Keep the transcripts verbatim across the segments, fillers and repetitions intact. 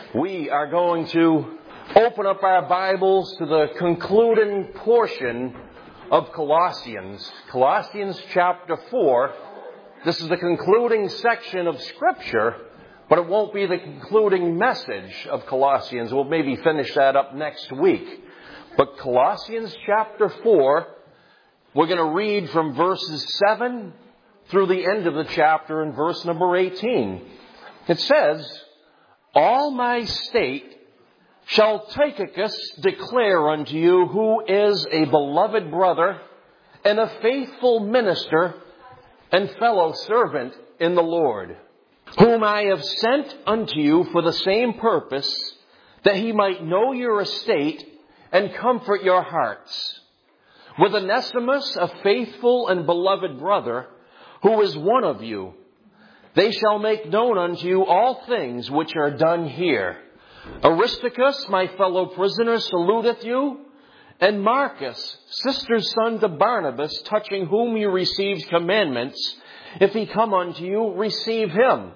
We are going to open up our Bibles to the concluding portion of Colossians. Colossians chapter four. This is the concluding section of Scripture, but it won't be the concluding message of Colossians. We'll maybe finish that up next week. But Colossians chapter four, we're going to read from verses seven through the end of the chapter in verse number eighteen. It says, "All my state shall Tychicus declare unto you, who is a beloved brother and a faithful minister and fellow servant in the Lord, whom I have sent unto you for the same purpose, that he might know your estate and comfort your hearts. With Onesimus, a faithful and beloved brother, who is one of you, they shall make known unto you all things which are done here. Aristarchus, my fellow prisoner, saluteth you, and Marcus, sister's son to Barnabas, touching whom you received commandments. If he come unto you, receive him.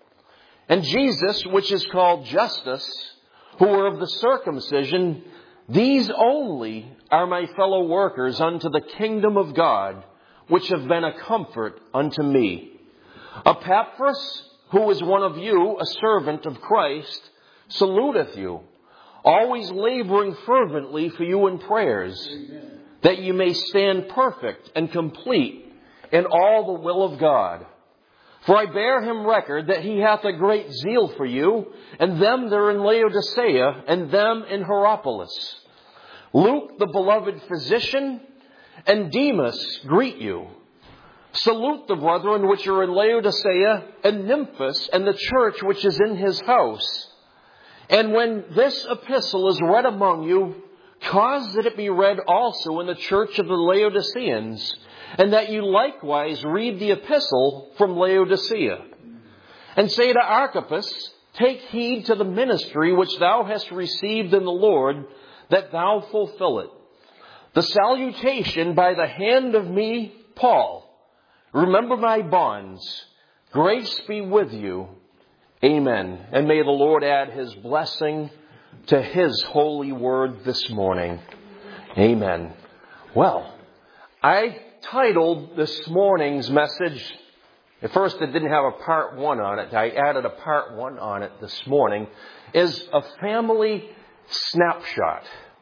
And Jesus, which is called Justus, who are of the circumcision, these only are my fellow workers unto the kingdom of God, which have been a comfort unto me. Epaphras, who is one of you, a servant of Christ, saluteth you, always laboring fervently for you in prayers, Amen. That you may stand perfect and complete in all the will of God. For I bear him record that he hath a great zeal for you, and them that are in Laodicea, and them in Hierapolis. Luke, the beloved physician, and Demas greet you. Salute the brethren which are in Laodicea, and Nymphas, and the church which is in his house. And when this epistle is read among you, cause that it be read also in the church of the Laodiceans, and that you likewise read the epistle from Laodicea. And say to Archippus, take heed to the ministry which thou hast received in the Lord, that thou fulfill it. The salutation by the hand of me, Paul. Remember my bonds. Grace be with you. Amen. And may the Lord add his blessing to his holy word this morning. Amen. Well, I titled this morning's message, at first it didn't have a part one on it. I added a part one on it this morning, is a family snapshot.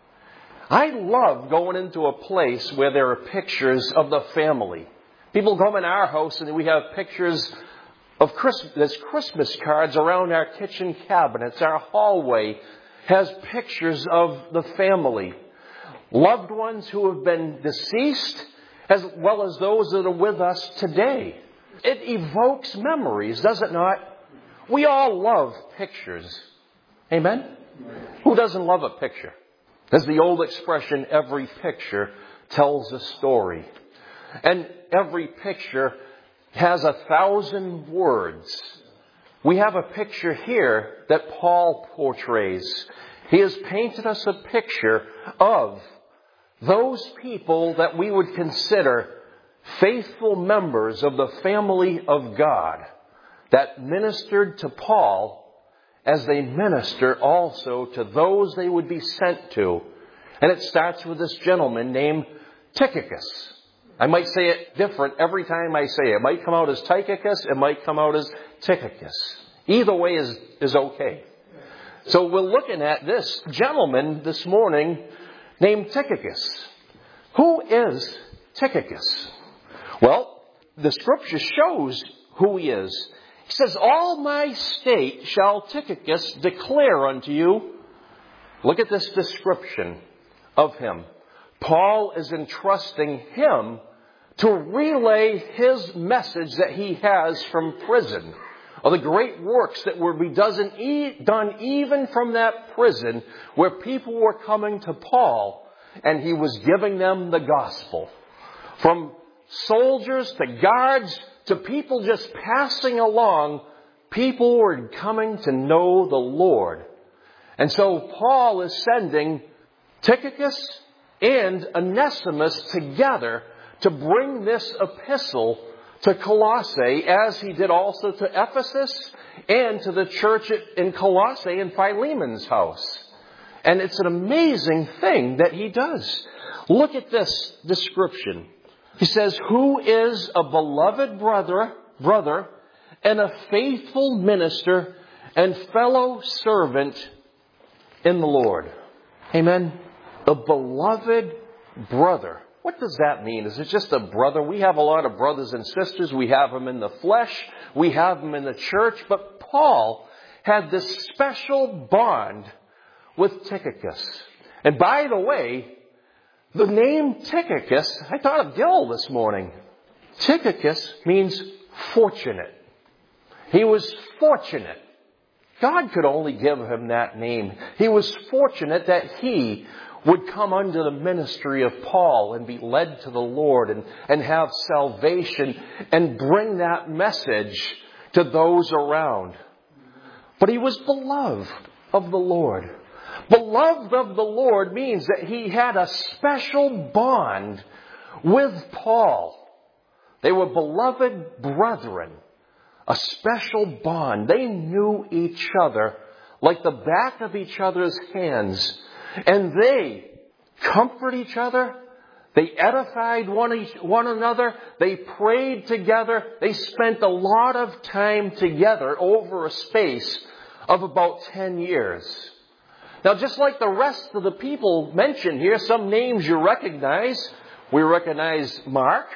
I love going into a place where there are pictures of the family. People come in our house and we have pictures of Christmas. There's Christmas cards around our kitchen cabinets. Our hallway has pictures of the family. Loved ones who have been deceased, as well as those that are with us today. It evokes memories, does it not? We all love pictures. Amen? Who doesn't love a picture? As the old expression, every picture tells a story. And every picture has a thousand words. We have a picture here that Paul portrays. He has painted us a picture of those people that we would consider faithful members of the family of God that ministered to Paul as they minister also to those they would be sent to. And it starts with this gentleman named Tychicus. I might say it different every time I say it. It might come out as Tychicus. It might come out as Tychicus. Either way is, is okay. So we're looking at this gentleman this morning named Tychicus. Who is Tychicus? Well, the scripture shows who he is. He says, all my state shall Tychicus declare unto you. Look at this description of him. Paul is entrusting him to relay his message that he has from prison, of the great works that were be done even from that prison where people were coming to Paul and he was giving them the gospel. From soldiers to guards to people just passing along, people were coming to know the Lord. And so Paul is sending Tychicus and Onesimus together to bring this epistle to Colossae, as he did also to Ephesus and to the church in Colossae in Philemon's house. And it's an amazing thing that he does. Look at this description. He says, who is a beloved brother, brother, and a faithful minister and fellow servant in the Lord. Amen. A beloved brother. What does that mean? Is it just a brother? We have a lot of brothers and sisters. We have them in the flesh. We have them in the church. But Paul had this special bond with Tychicus. And by the way, the name Tychicus, I thought of Gil this morning. Tychicus means fortunate. He was fortunate. God could only give him that name. He was fortunate that he would come under the ministry of Paul and be led to the Lord and, and have salvation and bring that message to those around. But he was beloved of the Lord. Beloved of the Lord means that he had a special bond with Paul. They were beloved brethren. A special bond. They knew each other like the back of each other's hands. And they comfort each other. They edified one, each, one another. They prayed together. They spent a lot of time together over a space of about ten years. Now, just like the rest of the people mentioned here, some names you recognize. We recognize Mark,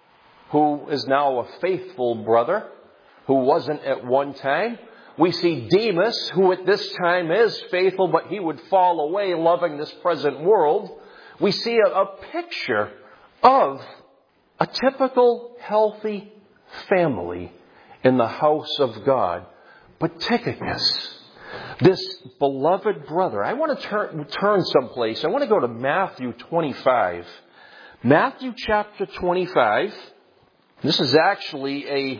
who is now a faithful brother, who wasn't at one time. We see Demas, who at this time is faithful, but he would fall away loving this present world. We see a, a picture of a typical healthy family in the house of God. But Tychicus, this beloved brother, I want to turn, turn someplace. I want to go to Matthew twenty-five. Matthew chapter twenty-five. This is actually a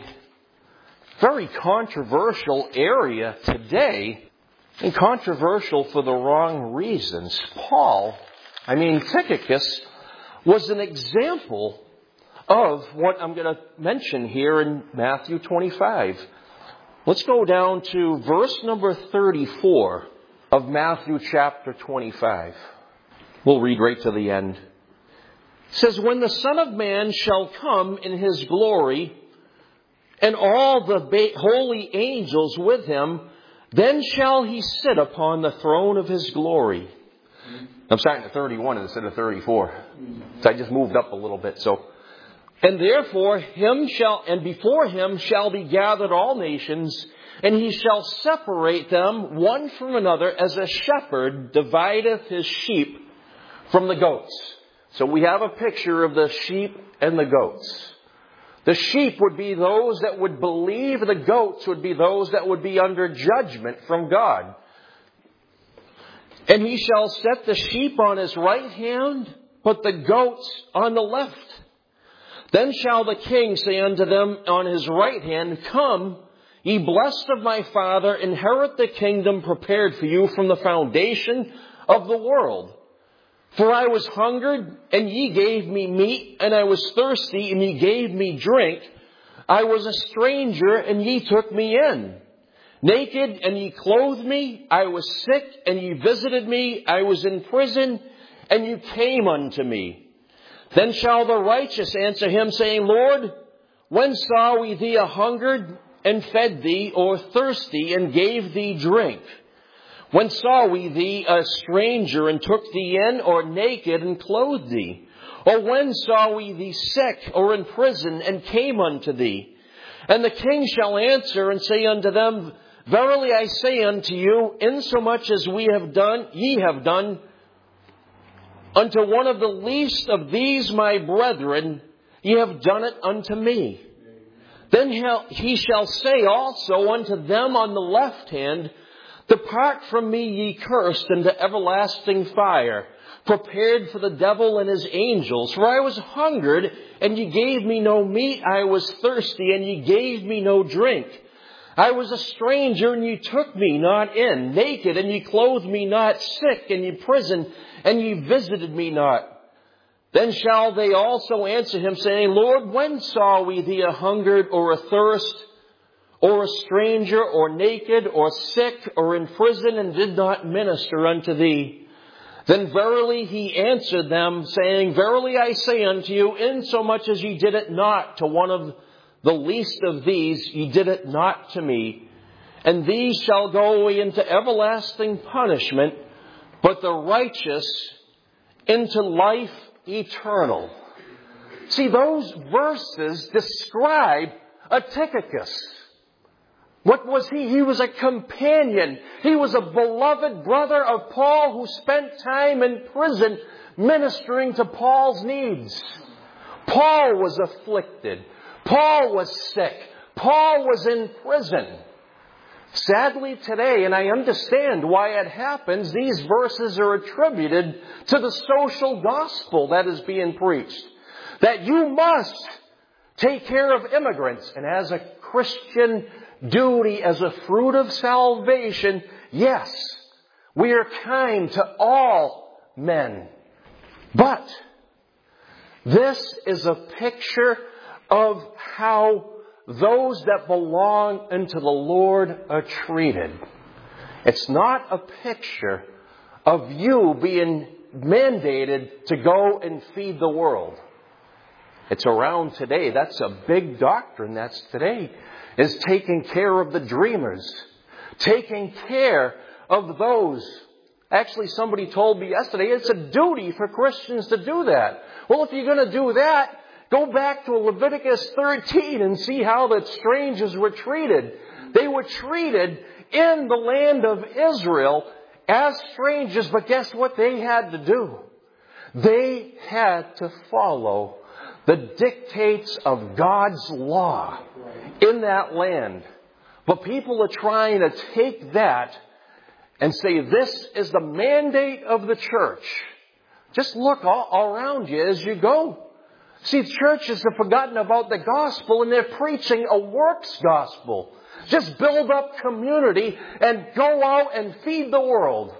very controversial area today, and controversial for the wrong reasons. Paul, I mean Tychicus, was an example of what I'm going to mention here in Matthew twenty-five. Let's go down to verse number thirty-four of Matthew chapter twenty-five. We'll read right to the end. It says, when the Son of Man shall come in his glory, and all the ba- holy angels with him, then shall he sit upon the throne of his glory. I'm starting at thirty-one instead of thirty-four. So I just moved up a little bit. So, and therefore him shall, and before him shall be gathered all nations, and he shall separate them one from another, as a shepherd divideth his sheep from the goats. So we have a picture of the sheep and the goats. The sheep would be those that would believe. The goats would be those that would be under judgment from God. And he shall set the sheep on his right hand, but the goats on the left. Then shall the king say unto them on his right hand, come, ye blessed of my Father, inherit the kingdom prepared for you from the foundation of the world. For I was hungered, and ye gave me meat, and I was thirsty, and ye gave me drink. I was a stranger, and ye took me in. Naked, and ye clothed me. I was sick, and ye visited me. I was in prison, and you came unto me. Then shall the righteous answer him, saying, Lord, when saw we thee a hungered, and fed thee, or thirsty, and gave thee drink? When saw we thee a stranger, and took thee in, or naked, and clothed thee? Or when saw we thee sick, or in prison, and came unto thee? And the king shall answer and say unto them, verily I say unto you, insomuch as we have done, ye have done, unto one of the least of these my brethren, ye have done it unto me. Then he shall say also unto them on the left hand, depart from me, ye cursed, into everlasting fire, prepared for the devil and his angels. For I was hungered, and ye gave me no meat. I was thirsty, and ye gave me no drink. I was a stranger, and ye took me not in. Naked, and ye clothed me not. Sick, and ye prison, and ye visited me not. Then shall they also answer him, saying, Lord, when saw we thee a hungered or athirst, or a stranger, or naked, or sick, or in prison, and did not minister unto thee? Then verily he answered them, saying, Verily I say unto you, insomuch as ye did it not to one of the least of these, ye did it not to me. And these shall go away into everlasting punishment, but the righteous into life eternal. See, those verses describe a Tychicus. What was he? He was a companion. He was a beloved brother of Paul who spent time in prison ministering to Paul's needs. Paul was afflicted. Paul was sick. Paul was in prison. Sadly today, and I understand why it happens, these verses are attributed to the social gospel that is being preached. That you must take care of immigrants. And as a Christian duty, as a fruit of salvation, yes, we are kind to all men. But this is a picture of how those that belong unto the Lord are treated. It's not a picture of you being mandated to go and feed the world. It's around today. That's a big doctrine that's today, is taking care of the dreamers. Taking care of those. Actually, somebody told me yesterday, it's a duty for Christians to do that. Well, if you're going to do that, go back to Leviticus thirteen and see how the strangers were treated. They were treated in the land of Israel as strangers, but guess what they had to do? They had to follow the dictates of God's law in that land. But people are trying to take that and say, this is the mandate of the church. Just look all, all around you as you go. See, churches have forgotten about the gospel and they're preaching a works gospel. Just build up community and go out and feed the world.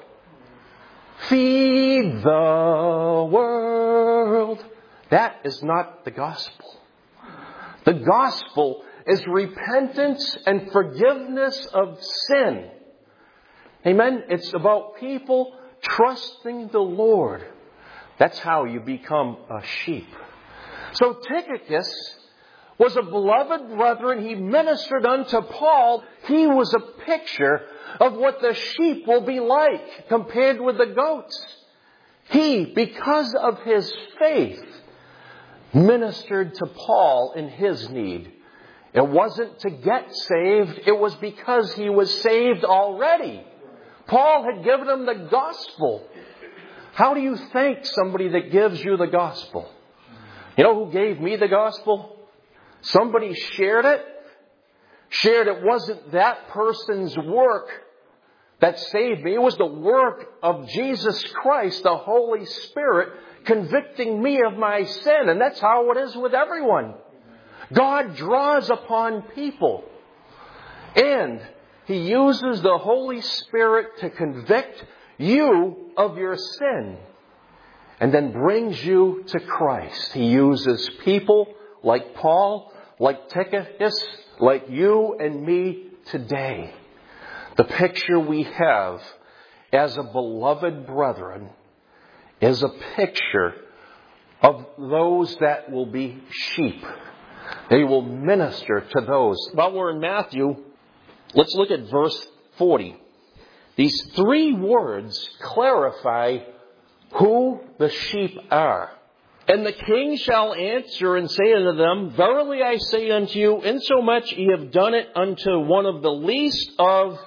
Feed the world. That is not the gospel. The gospel is repentance and forgiveness of sin. Amen? It's about people trusting the Lord. That's how you become a sheep. So Tychicus was a beloved brethren. He ministered unto Paul. He was a picture of what the sheep will be like compared with the goats. He, because of his faith, ministered to Paul in his need. It wasn't to get saved. It was because he was saved already. Paul had given him the gospel. How do you thank somebody that gives you the gospel? You know who gave me the gospel? Somebody shared it. Shared it wasn't that person's work that saved me. It was the work of Jesus Christ, the Holy Spirit, convicting me of my sin. And that's how it is with everyone. God draws upon people. And He uses the Holy Spirit to convict you of your sin. And then brings you to Christ. He uses people like Paul, like Tychicus, like you and me today. The picture we have as a beloved brethren is a picture of those that will be sheep. They will minister to those. While we're in Matthew, let's look at verse forty. These three words clarify who the sheep are. And the king shall answer and say unto them, Verily I say unto you, insomuch ye have done it unto one of the least of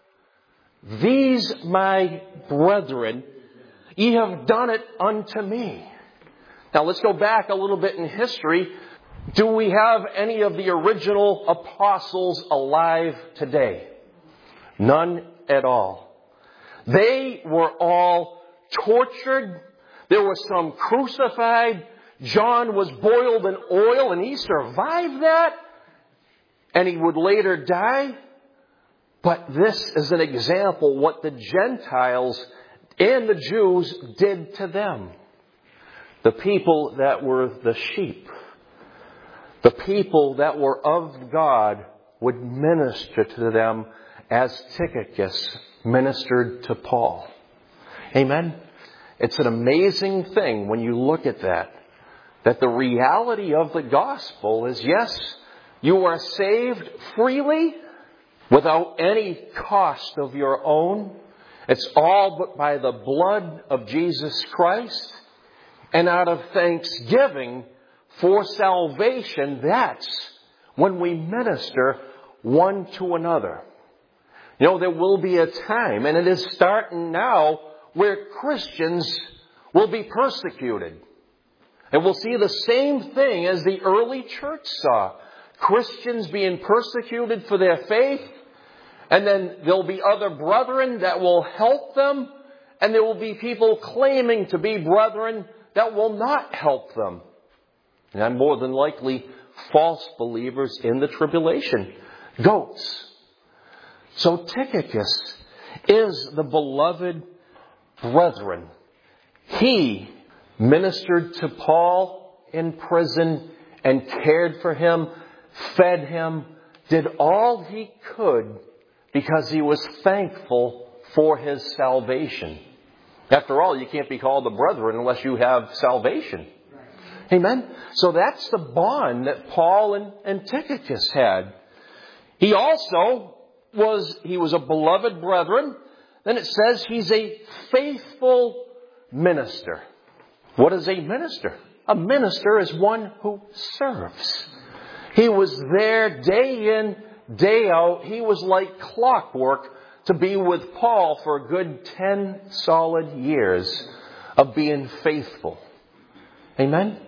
these my brethren, ye have done it unto me. Now let's go back a little bit in history. Do we have any of the original apostles alive today? None at all. They were all tortured. There were some crucified. John was boiled in oil and he survived that. And he would later die. But this is an example what the Gentiles and the Jews did to them. The people that were the sheep, the people that were of God, would minister to them as Tychicus ministered to Paul. Amen? It's an amazing thing when you look at that. That the reality of the gospel is, yes, you are saved freely without any cost of your own. It's all but by the blood of Jesus Christ. And out of thanksgiving for salvation, that's when we minister one to another. You know, there will be a time, and it is starting now, where Christians will be persecuted. And we'll see the same thing as the early church saw. Christians being persecuted for their faith. And then there'll be other brethren that will help them. And there will be people claiming to be brethren that will not help them. And more than likely, false believers in the tribulation. Goats. So Tychicus is the beloved brethren. He ministered to Paul in prison and cared for him, fed him, did all he could because he was thankful for his salvation. After all, you can't be called a brethren unless you have salvation. Amen? So that's the bond that Paul and, and Tychicus had. He also was, he was a beloved brethren. Then it says he's a faithful minister. What is a minister? A minister is one who serves. He was there day in, day out. He was like clockwork to be with Paul for a good ten solid years of being faithful. Amen?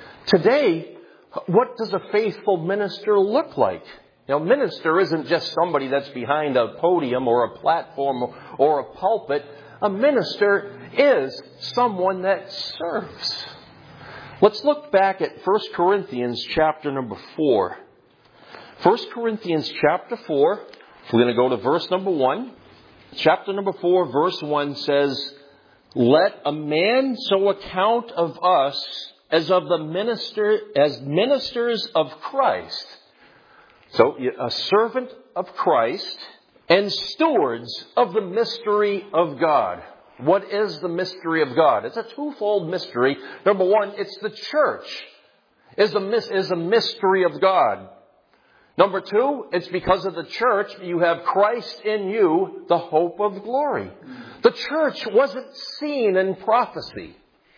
Today, what does a faithful minister look like? You know, minister isn't just somebody that's behind a podium or a platform or a pulpit. A minister is someone that serves. Let's look back at First Corinthians chapter number four. First Corinthians chapter four, we're going to go to verse number one. Chapter number four, verse one says, "Let a man so account of us as of the minister, as ministers of Christ." So, a servant of Christ and stewards of the mystery of God. What is the mystery of God? It's a twofold mystery. Number one, it's the church is a, is a mystery of God. Number two, it's because of the church you have Christ in you, the hope of glory. The church wasn't seen in prophecy.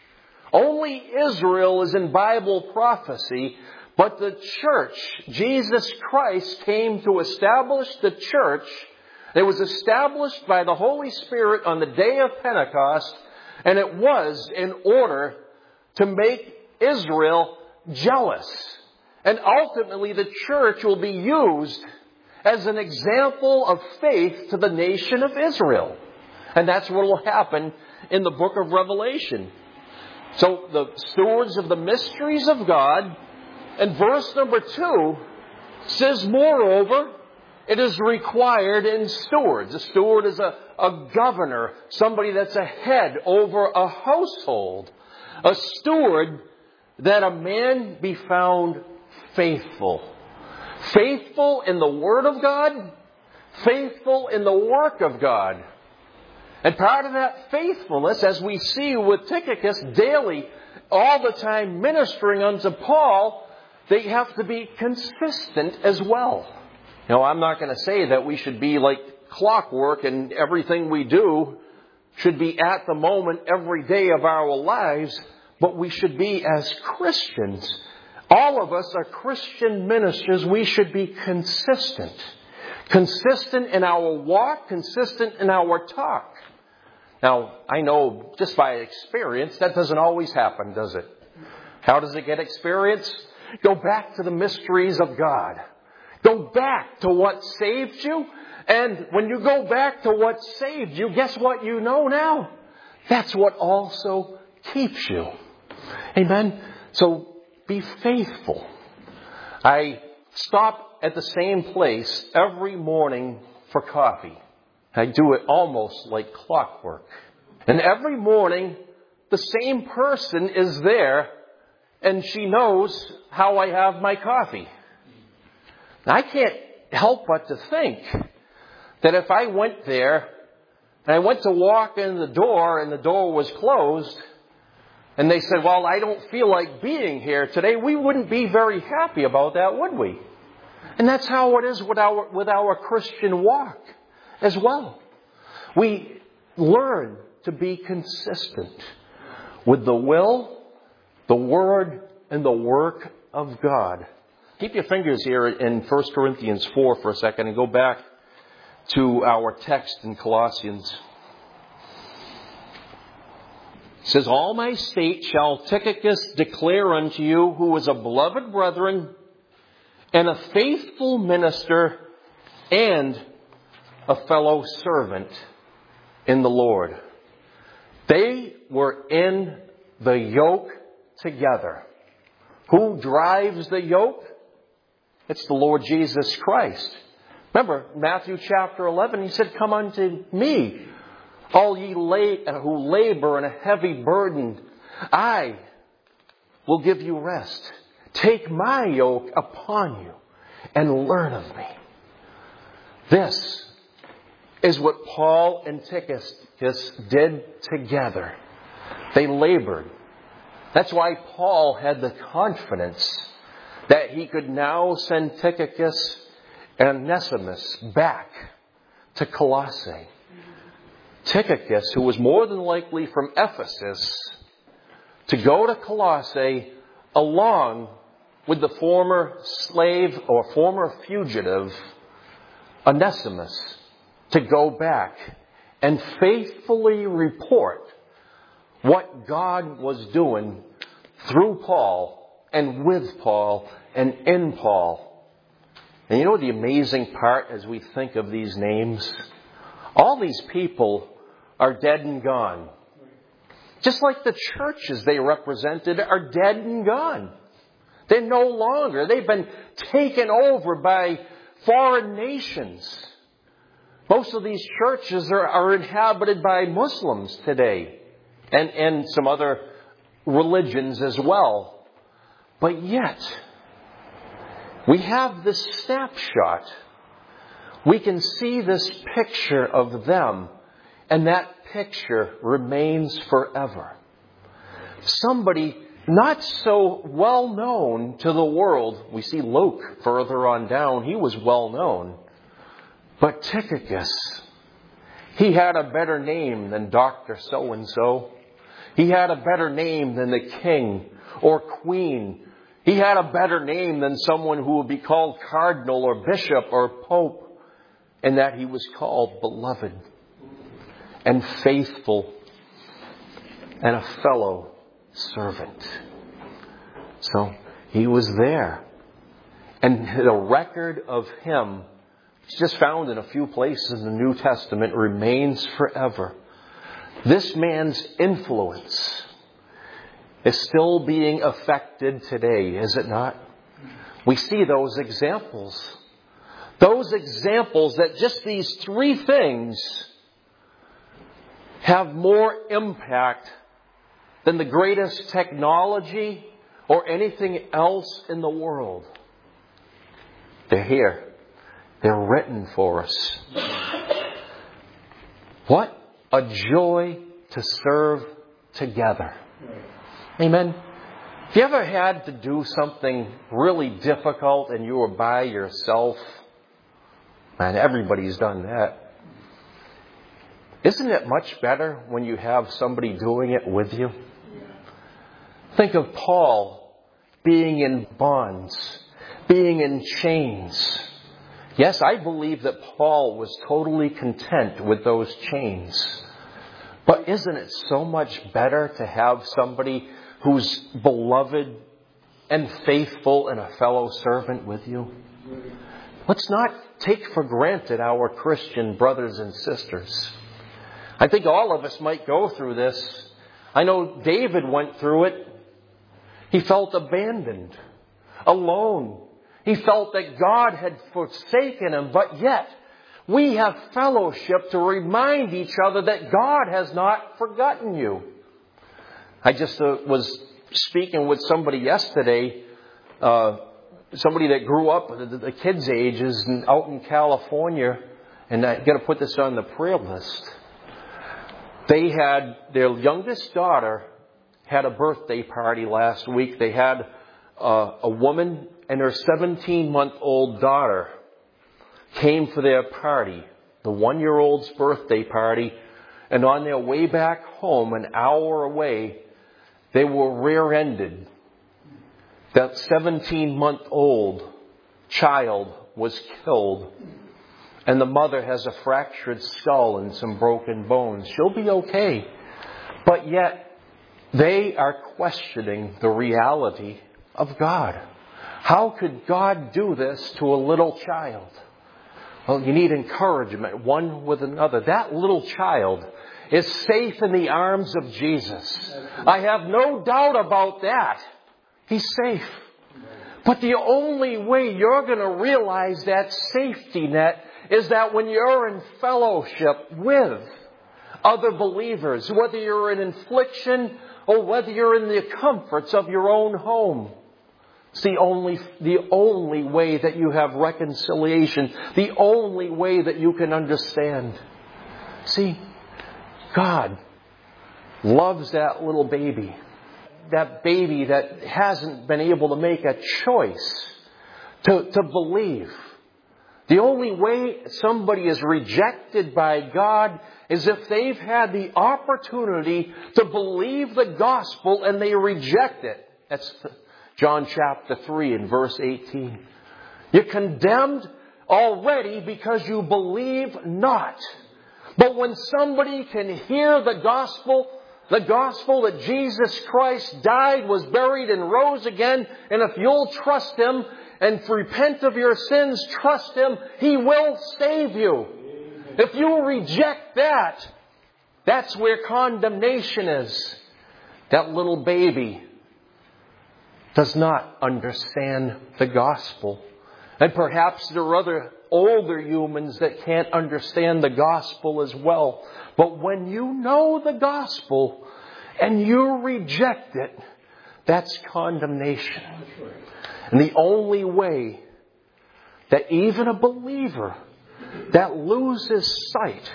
Only Israel is in Bible prophecy. But the church, Jesus Christ came to establish the church. It was established by the Holy Spirit on the day of Pentecost. And it was in order to make Israel jealous. And ultimately the church will be used as an example of faith to the nation of Israel. And that's what will happen in the book of Revelation. So the stewards of the mysteries of God. And verse number two says, "Moreover, it is required in stewards." A steward is a, a governor, somebody that's a head over a household. A steward, that a man be found faithful. Faithful in the Word of God, faithful in the work of God. And part of that faithfulness, as we see with Tychicus daily, all the time ministering unto Paul, they have to be consistent as well. You know, I'm not going to say that we should be like clockwork and everything we do should be at the moment every day of our lives, but we should be as Christians. All of us are Christian ministers. We should be consistent. Consistent in our walk, consistent in our talk. Now, I know just by experience that doesn't always happen, does it? How does it get experienced? Go back to the mysteries of God. Go back to what saved you. And when you go back to what saved you, guess what you know now? That's what also keeps you. Amen? So be faithful. I stop at the same place every morning for coffee. I do it almost like clockwork. And every morning the same person is there and she knows how I have my coffee. I can't help but to think that if I went there and I went to walk in the door and the door was closed and they said, well, I don't feel like being here today, we wouldn't be very happy about that, would we? And that's how it is with our, with our Christian walk as well. We learn to be consistent with the will, the word, and the work of God. Keep your fingers here in First Corinthians four for a second and go back to our text in Colossians. It says, all my state shall Tychicus declare unto you, who is a beloved brethren and a faithful minister and a fellow servant in the Lord. They were in the yoke together. Who drives the yoke? It's the Lord Jesus Christ. Remember, Matthew chapter eleven, he said, come unto me, all ye la- who labor and are heavy burdened. I will give you rest. Take my yoke upon you and learn of me. This is what Paul and Tychicus did together. They labored. That's why Paul had the confidence that he could now send Tychicus and Onesimus back to Colossae. Tychicus, who was more than likely from Ephesus, to go to Colossae along with the former slave or former fugitive Onesimus, to go back and faithfully report what God was doing through Paul and with Paul and in Paul. And you know the amazing part as we think of these names? All these people are dead and gone. Just like the churches they represented are dead and gone. They're no longer. They've been taken over by foreign nations. Most of these churches are, are inhabited by Muslims today. And, and some other religions as well. But yet, we have this snapshot. We can see this picture of them. And that picture remains forever. Somebody not so well known to the world. We see Luke further on down. He was well known. But Tychicus, he had a better name than Doctor So-and-so. He had a better name than the king or queen. He had a better name than someone who would be called cardinal or bishop or pope. And that he was called beloved and faithful and a fellow servant. So he was there. And the record of him, it's just found in a few places in the New Testament, remains forever. This man's influence is still being affected today, is it not? We see those examples. Those examples that just these three things have more impact than the greatest technology or anything else in the world. They're here. They're written for us. What a joy to serve together. Amen. Have you ever had to do something really difficult and you were by yourself? Man, everybody's done that. Isn't it much better when you have somebody doing it with you? Think of Paul being in bonds, being in chains. Yes, I believe that Paul was totally content with those chains. But isn't it so much better to have somebody who's beloved and faithful and a fellow servant with you? Let's not take for granted our Christian brothers and sisters. I think all of us might go through this. I know David went through it. He felt abandoned, alone. He felt that God had forsaken him, but yet we have fellowship to remind each other that God has not forgotten you. I just uh, was speaking with somebody yesterday, uh, somebody that grew up at the, the kids' ages and out in California, and I got to put this on the prayer list. They had, their youngest daughter had a birthday party last week. They had uh, a woman and her seventeen-month-old daughter came for their party, the one-year-old's birthday party, and on their way back home, an hour away, they were rear-ended. That seventeen-month-old child was killed, and the mother has a fractured skull and some broken bones. She'll be okay. But yet, they are questioning the reality of God. How could God do this to a little child? Well, you need encouragement, one with another. That little child is safe in the arms of Jesus. I have no doubt about that. He's safe. But the only way you're going to realize that safety net is that when you're in fellowship with other believers, whether you're in affliction or whether you're in the comforts of your own home. It's the only, the only way that you have reconciliation. The only way that you can understand. See, God loves that little baby. That baby that hasn't been able to make a choice to, to believe. The only way somebody is rejected by God is if they've had the opportunity to believe the gospel and they reject it. That's John chapter three and verse eighteen. You're condemned already because you believe not. But when somebody can hear the gospel, the gospel that Jesus Christ died, was buried, and rose again, and if you'll trust Him and repent of your sins, trust Him, He will save you. If you reject that, that's where condemnation is. That little baby does not understand the gospel. And perhaps there are other older humans that can't understand the gospel as well. But when you know the gospel and you reject it, that's condemnation. And the only way that even a believer that loses sight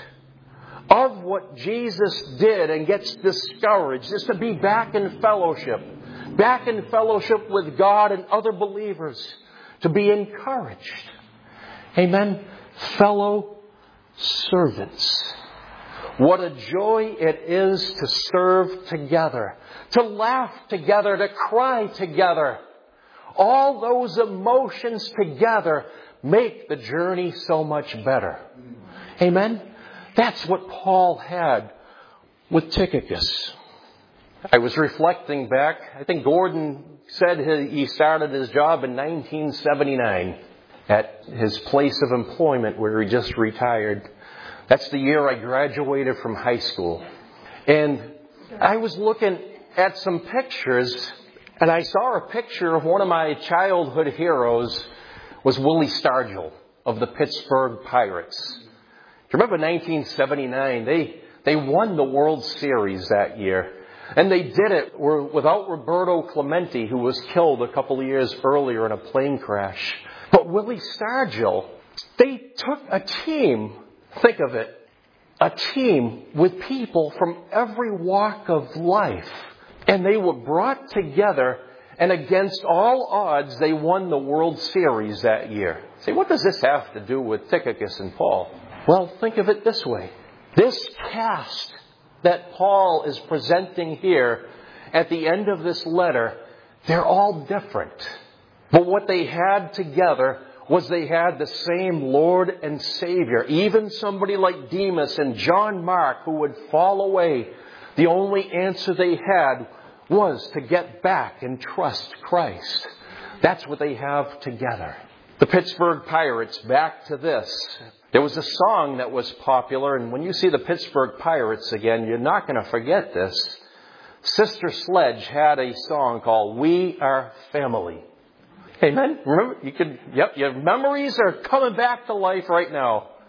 of what Jesus did and gets discouraged is to be back in fellowship. Back in fellowship with God and other believers. To be encouraged. Amen. Fellow servants. What a joy it is to serve together. To laugh together. To cry together. All those emotions together make the journey so much better. Amen. That's what Paul had with Tychicus. I was reflecting back. I think Gordon said he started his job in nineteen seventy-nine at his place of employment where he just retired. That's the year I graduated from high school. And I was looking at some pictures, and I saw a picture of one of my childhood heroes was Willie Stargell of the Pittsburgh Pirates. Do you remember nineteen seventy-nine? They, they won the World Series that year. And they did it without Roberto Clemente, who was killed a couple of years earlier in a plane crash. But Willie Stargell, they took a team, think of it, a team with people from every walk of life. And they were brought together, and against all odds, they won the World Series that year. See, what does this have to do with Tychicus and Paul? Well, think of it this way. This cast that Paul is presenting here at the end of this letter, they're all different. But what they had together was they had the same Lord and Savior. Even somebody like Demas and John Mark who would fall away, the only answer they had was to get back and trust Christ. That's what they have together. The Pittsburgh Pirates, back to this. There was a song that was popular, and when you see the Pittsburgh Pirates again, you're not going to forget this. Sister Sledge had a song called We Are Family. Amen? Remember, you could, yep, your memories are coming back to life right now.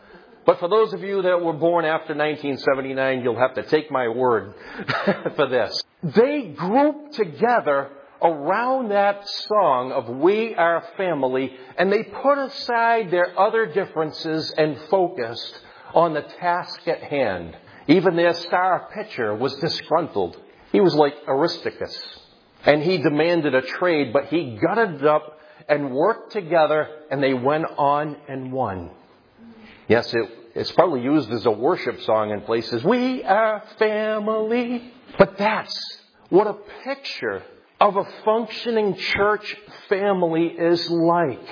But for those of you that were born after nineteen seventy-nine, you'll have to take my word for this. They grouped together around that song of We Are Family, and they put aside their other differences and focused on the task at hand. Even their star pitcher was disgruntled. He was like Aristarchus, and he demanded a trade, but he gutted it up and worked together, and they went on and won. Yes, it, it's probably used as a worship song in places. We are family. But that's what a picture of a functioning church family is like.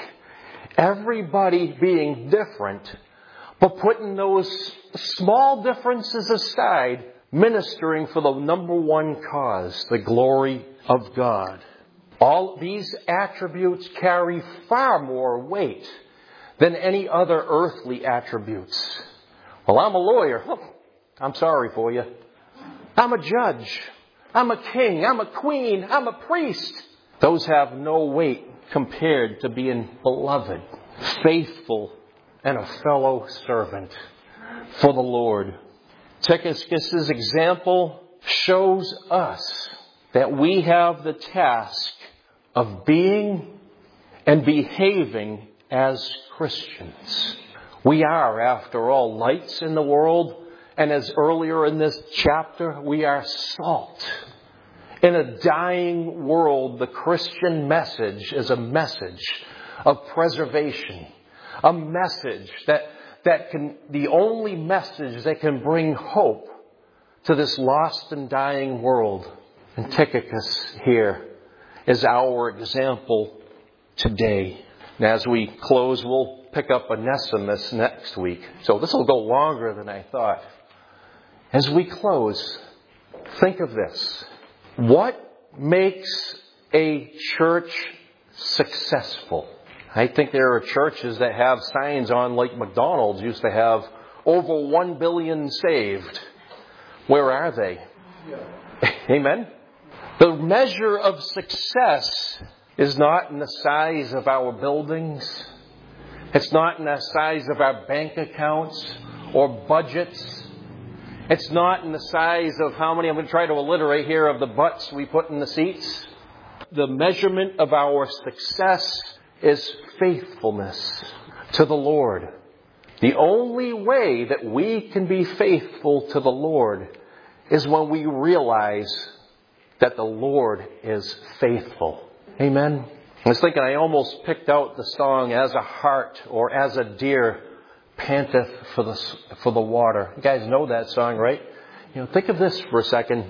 Everybody being different, but putting those small differences aside, ministering for the number one cause, the glory of God. All these attributes carry far more weight than any other earthly attributes. Well, I'm a lawyer. I'm sorry for you. I'm a judge. I'm a king. I'm a queen. I'm a priest. Those have no weight compared to being beloved, faithful, and a fellow servant for the Lord. Tychicus' example shows us that we have the task of being and behaving as Christians. We are, after all, lights in the world, and as earlier in this chapter, we are salt. In a dying world, the Christian message is a message of preservation, a message that, that can, the only message that can bring hope to this lost and dying world. And Tychicus here is our example today. And as we close, we'll pick up Onesimus next week. So this will go longer than I thought. As we close, think of this. What makes a church successful? I think there are churches that have signs on like McDonald's used to have, over one billion saved. Where are they? Yeah. Amen? The measure of success is not in the size of our buildings. It's not in the size of our bank accounts or budgets. It's not in the size of how many, I'm going to try to alliterate here, of the butts we put in the seats. The measurement of our success is faithfulness to the Lord. The only way that we can be faithful to the Lord is when we realize that the Lord is faithful. Amen. I was thinking I almost picked out the song, As a Hart or As a Deer Panteth for the, for the Water. You guys know that song, right? You know, think of this for a second.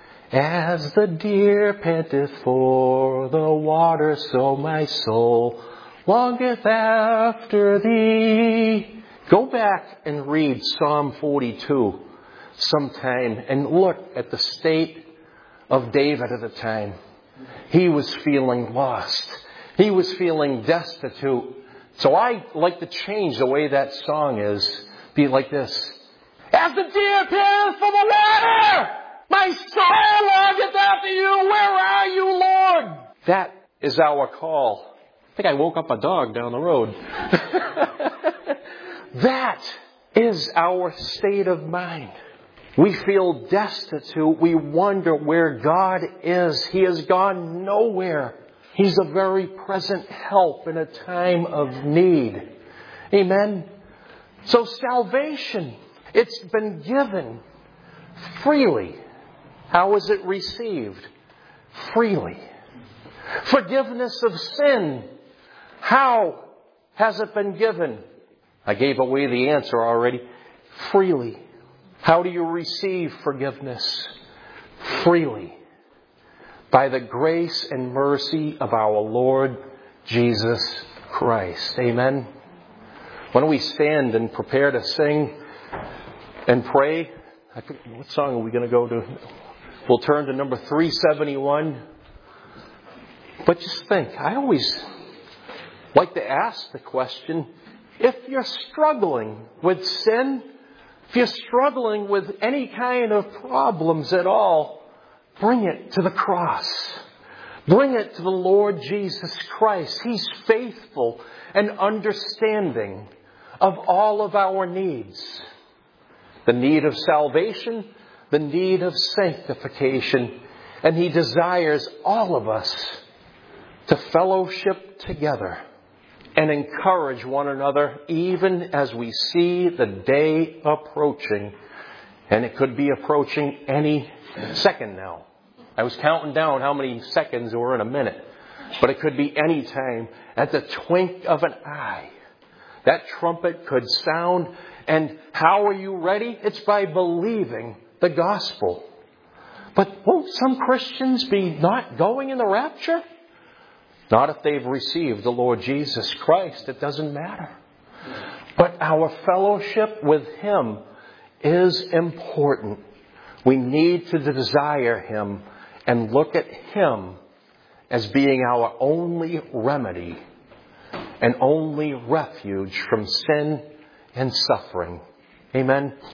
As the deer panteth for the water, so my soul longeth after thee. Go back and read Psalm forty-two sometime and look at the state of David at the time. He was feeling lost. He was feeling destitute. So I like to change the way that song is. Be like this. As the deer panteth for the water, my soul longeth after you. Where are you, Lord? That is our call. I think I woke up a dog down the road. That is our state of mind. We feel destitute. We wonder where God is. He has gone nowhere. He's a very present help in a time of need. Amen. So salvation, it's been given freely. How is it received? Freely. Forgiveness of sin. How has it been given? I gave away the answer already. Freely. How do you receive forgiveness? Freely. By the grace and mercy of our Lord Jesus Christ. Amen. Why don't we stand and prepare to sing and pray? I think, what song are we going to go to? We'll turn to number three seventy-one. But just think, I always like to ask the question, if you're struggling with sin, if you're struggling with any kind of problems at all, bring it to the cross. Bring it to the Lord Jesus Christ. He's faithful and understanding of all of our needs. The need of salvation, the need of sanctification. And He desires all of us to fellowship together and encourage one another even as we see the day approaching. And it could be approaching any second now. I was counting down how many seconds were in a minute. But it could be any time. At the twink of an eye, that trumpet could sound. And how are you ready? It's by believing the gospel. But won't some Christians be not going in the rapture? Not if they've received the Lord Jesus Christ. It doesn't matter. But our fellowship with Him is important. We need to desire Him and look at Him as being our only remedy and only refuge from sin and suffering. Amen.